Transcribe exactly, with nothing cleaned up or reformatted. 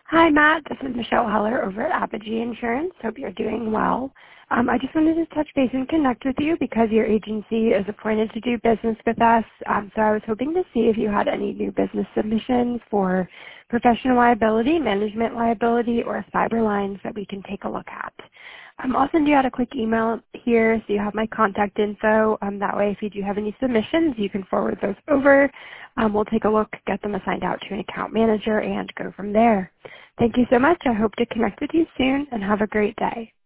Hi, Matt. This is Michelle Heller over at Apogee Insurance. Hope you're doing well. Um, I just wanted to touch base and connect with you because your agency is appointed to do business with us. Um, so I was hoping to see if you had any new business submissions for professional liability, management liability, or cyber lines that we can take a look at. Um, I'll send you out a quick email here so you have my contact info. Um, that way, if you do have any submissions, you can forward those over. Um, we'll take a look, get them assigned out to an account manager, and go from there. Thank you so much. I hope to connect with you soon, and have a great day.